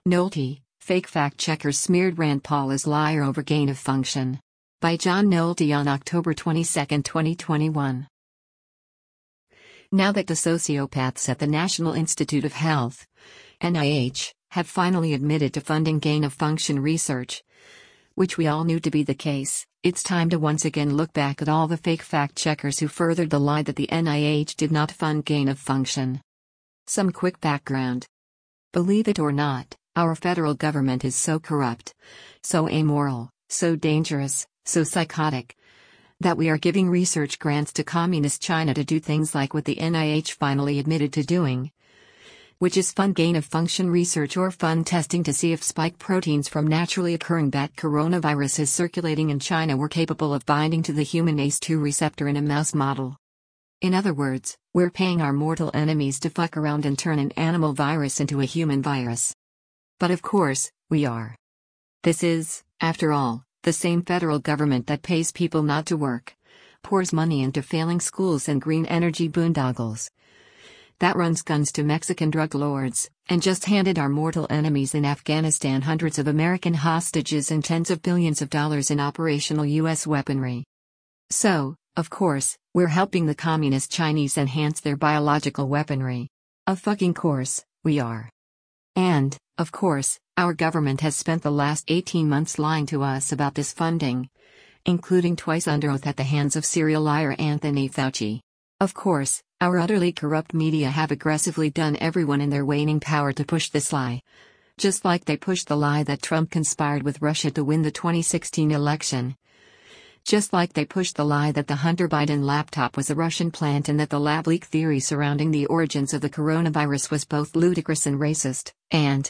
Nolte, fake fact-checkers smeared Rand Paul as liar over gain of function. By John Nolte on October 22, 2021. Now that the sociopaths at the National Institute of Health, NIH, have finally admitted to funding gain-of-function research, which we all knew to be the case, it's time to once again look back at all the fake fact-checkers who furthered the lie that the NIH did not fund gain-of-function. Some quick background. Believe it or not, our federal government is so corrupt, so amoral, so dangerous, so psychotic, that we are giving research grants to Communist China to do things like what the NIH finally admitted to doing, which is fund gain-of-function research or fund testing to see if spike proteins from naturally occurring bat coronaviruses circulating in China were capable of binding to the human ACE2 receptor in a mouse model. In other words, we're paying our mortal enemies to fuck around and turn an animal virus into a human virus. But of course, we are. This is, after all, the same federal government that pays people not to work, pours money into failing schools and green energy boondoggles, that runs guns to Mexican drug lords, and just handed our mortal enemies in Afghanistan hundreds of American hostages and tens of billions of dollars in operational U.S. weaponry. So, of course, we're helping the Communist Chinese enhance their biological weaponry. Of fucking course, we are. And, of course, our government has spent the last 18 months lying to us about this funding, including twice under oath at the hands of serial liar Anthony Fauci. Of course, our utterly corrupt media have aggressively done everyone in their waning power to push this lie. Just like they pushed the lie that Trump conspired with Russia to win the 2016 election. Just like they pushed the lie that the Hunter Biden laptop was a Russian plant and that the lab leak theory surrounding the origins of the coronavirus was both ludicrous and racist, and.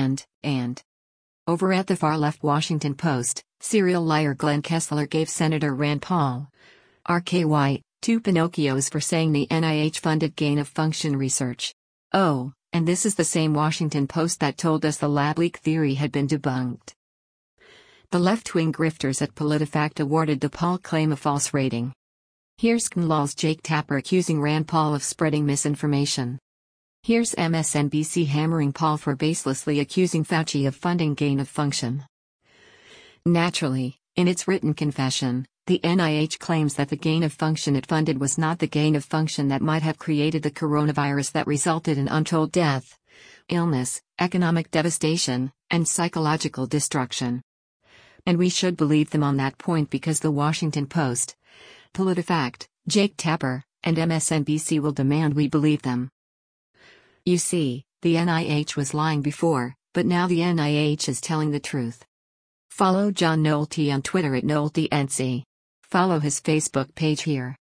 Over at the far-left Washington Post, serial liar Glenn Kessler gave Senator Rand Paul, RKY, 2 Pinocchios for saying the NIH funded gain-of-function research. Oh, and this is the same Washington Post that told us the lab leak theory had been debunked. The left-wing grifters at PolitiFact awarded the Paul claim a false rating. Here's KNLAW's Jake Tapper accusing Rand Paul of spreading misinformation. Here's MSNBC hammering Paul for baselessly accusing Fauci of funding gain-of-function. Naturally, in its written confession, the NIH claims that the gain-of-function it funded was not the gain-of-function that might have created the coronavirus that resulted in untold death, illness, economic devastation, and psychological destruction. And we should believe them on that point because the Washington Post, PolitiFact, Jake Tapper, and MSNBC will demand we believe them. You see, the NIH was lying before, but now the NIH is telling the truth. Follow John Nolte on Twitter at NolteNC. Follow his Facebook page here.